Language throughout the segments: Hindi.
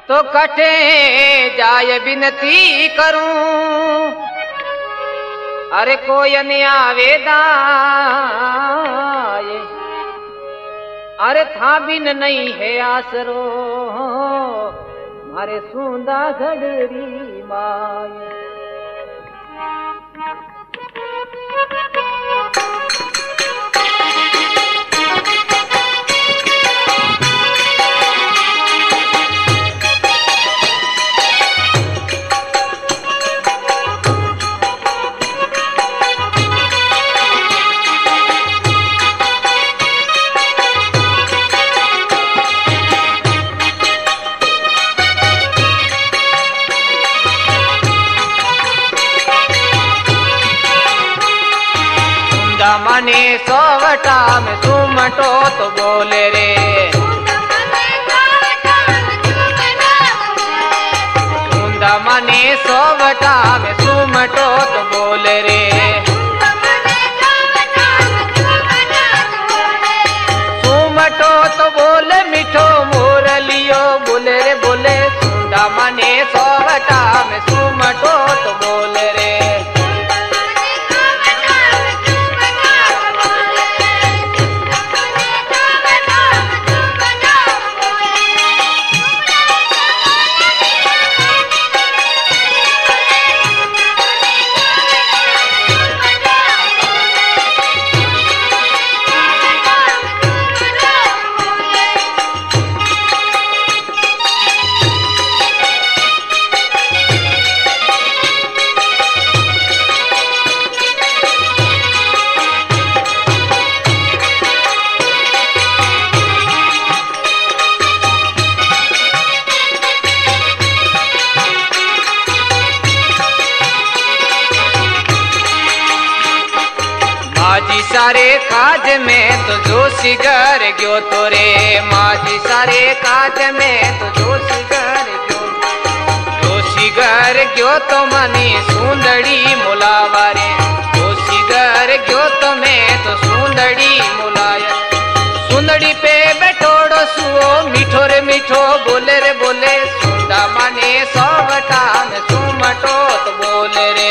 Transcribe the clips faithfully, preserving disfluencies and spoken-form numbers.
तो कटे जाय बिनती करूं, अरे कोई न आवेदाय, अरे था बिन नहीं है आसरो, मारे सूंदा घड़री माय। मने सोवटा में सुमटो तो बोले रे, सुंदा मने सोवटा में सुमटो तो बोले रे, सुमटो तो बोले मिठो मोरलियो बोले रे बोले, सुंदा मने सोवटा में सुमटो तो बोले रे। माजी सारे काज में तो जोशी घर गयो तो रे, माजी सारे काज में तो जोशी घर गयो, जोशी घर गयो तो मनी सुंदड़ी मुलावा रे, जोशी घर गयो तो मैं तो सुंदड़ी मुलाया, सुंदड़ी पे बैठोड़ो सुओ मीठो रे मीठो बोले रे बोले, सुंदा मने सोवटा में सुमटो तो बोले रे,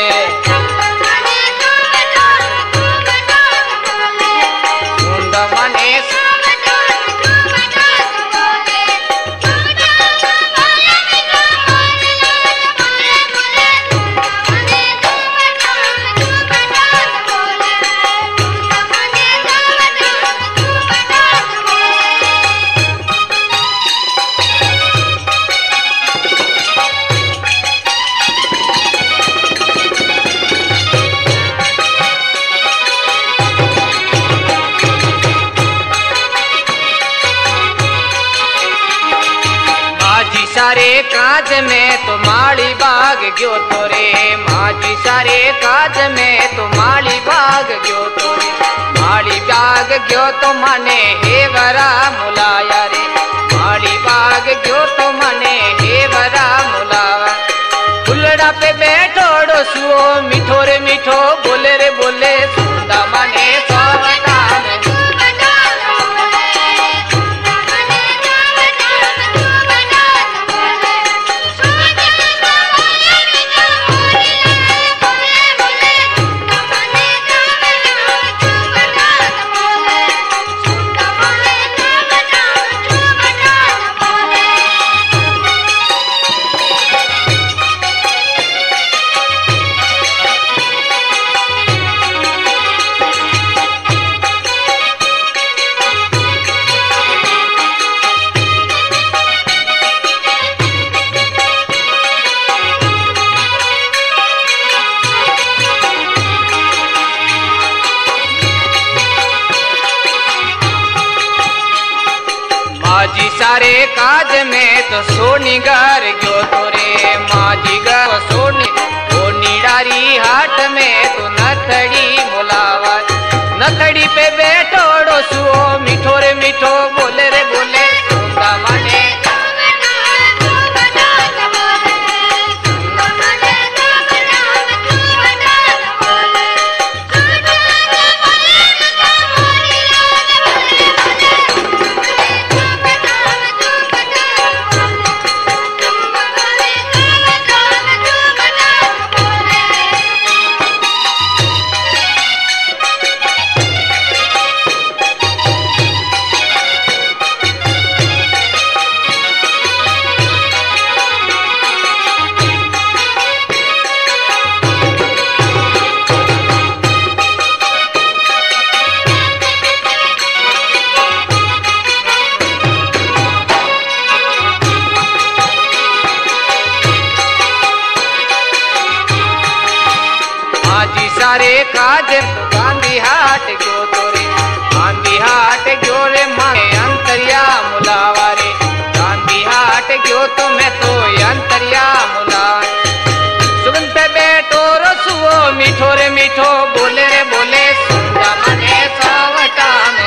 सारे काज में तो माली बाग गयो तो रे, माजी सारे काज में तो माली बाग गयो तो रे, माली बाग गयो तो मने हेवरा मुलाया रे, माली बाग गयो तो मने हेवरा मुलावा, फुलड़ा पे बैठोड़ो सुओ मीठो रे मीठो बोले रे बोले, सुंदा मने सोवटा में माजी सारे काज में तो सोनी घर गयो तो रे, माजी घर सोनी तो निडारी हाट में तो नथड़ी मुलावा, नथड़ी पे बैठोड़ो सुओ मीठो रे मीठो बोले रे बोले, सुंदा मने सारे काज तो गांधी हाट गयो तो रे गांधी हाट गयो रे माने अंतरिया मुलावा रे गांधी हाट गयो तो मैं तो अंतरिया मुला सुगंध पे बैठो रसुओ मीठो रे मीठो बोले रे बोले सुंदा मने सावटा में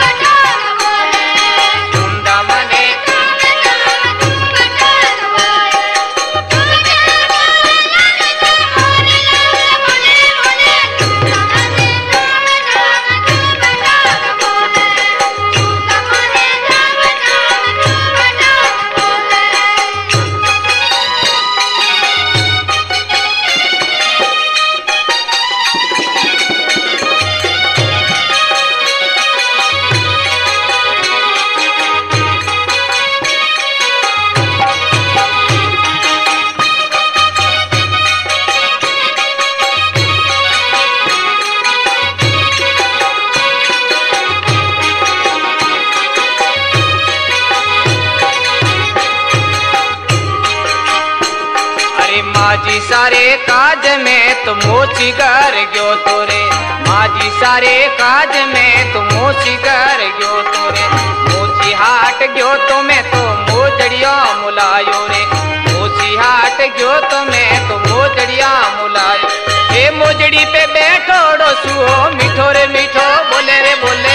माजी सारे काज में तुम मोची कर गयो तोरे माजी सारे काज में तुम मोची कर गयो तोरे मोची हाट गयो तो मैं तो मोजड़िया मुलायो रे मोची हाट गयो तो मैं तो मोजड़िया मुलायो ए मोजड़ी पे बैठो डोसुओ मीठो रे मीठो बोले रे बोले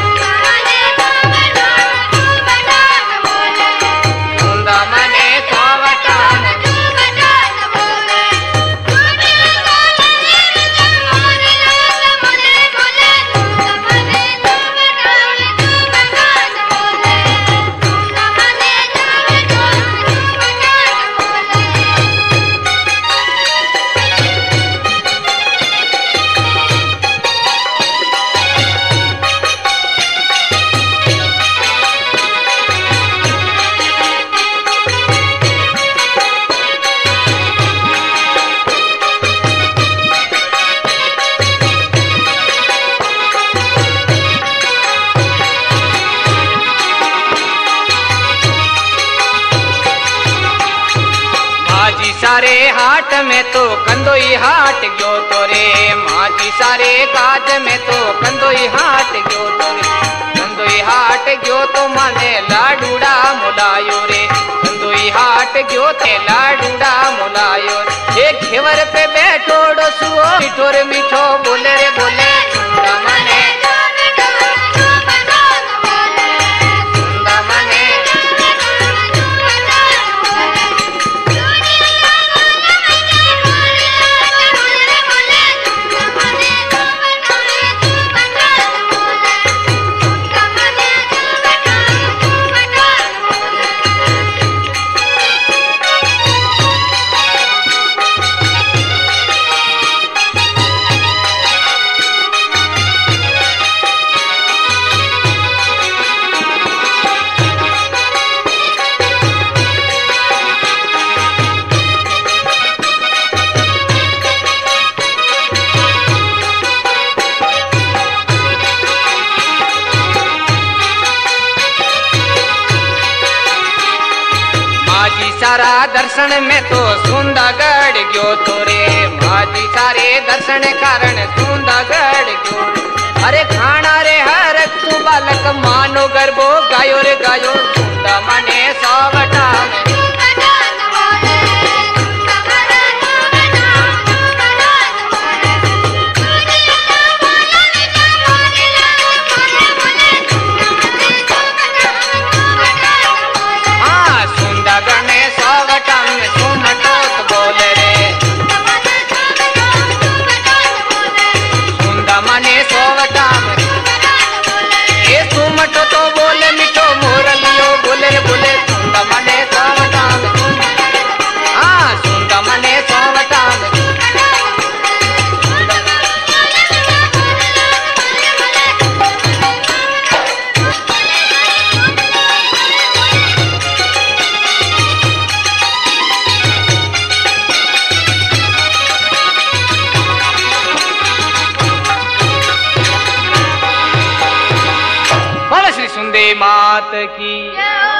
सारे हाट में तो कंदोई हाट गयो तो रे माजी सारे काज में तो कंदोई हाट गयो तो रे कंदोई हाट गयो तो माने लाडूड़ा मुलायो रे कंदोई हाट गयो ते लाडूड़ा मुलायो रे एक घेवर पे बैठो डोसुओ मीठो रे मीठो बोले रे बोले माने सारा दर्शन में तो सुंदरगढ़ गयो तो रे माजी सारे दर्शन कारण सुंदरगढ़ गयो अरे खाना रे हर तू बालक मानो गर्भो गायो रे गायो सुंदा मने सावटा में तो बोले मिठो मोरलियो बोले बोले सुंदा मने सावटा में हाँ सुंदा मने सावटा में बोले श्री सुंदे मात की